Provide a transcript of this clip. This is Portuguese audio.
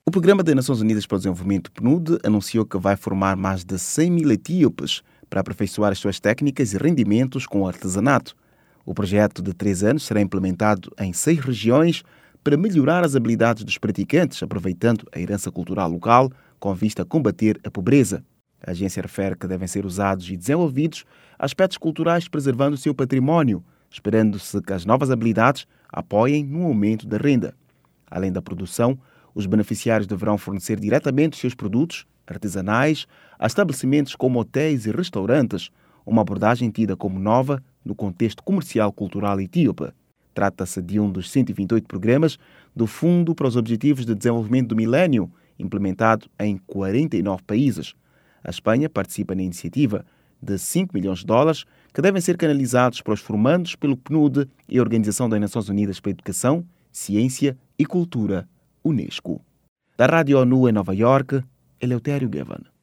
O Programa das Nações Unidas para o Desenvolvimento, PNUD, anunciou que vai formar mais de 100 mil etíopes para aperfeiçoar as suas técnicas e rendimentos com o artesanato. O projeto de 3 anos será implementado em 6 regiões para melhorar as habilidades dos praticantes, aproveitando a herança cultural local com vista a combater a pobreza. A agência refere que devem ser usados e desenvolvidos aspectos culturais preservando o seu património, esperando-se que as novas habilidades apoiem no aumento da renda. Além da produção, os beneficiários deverão fornecer diretamente os seus produtos artesanais a estabelecimentos como hotéis e restaurantes, uma abordagem tida como nova no contexto comercial cultural etíope. Trata-se de um dos 128 programas do Fundo para os Objetivos de Desenvolvimento do Milénio, implementado em 49 países. A Espanha participa na iniciativa de 5 milhões de dólares que devem ser canalizados para os formandos pelo PNUD e a Organização das Nações Unidas para a Educação, Ciência e Cultura, Unesco. Da Rádio ONU em Nova Iorque, Eleutério Gavan.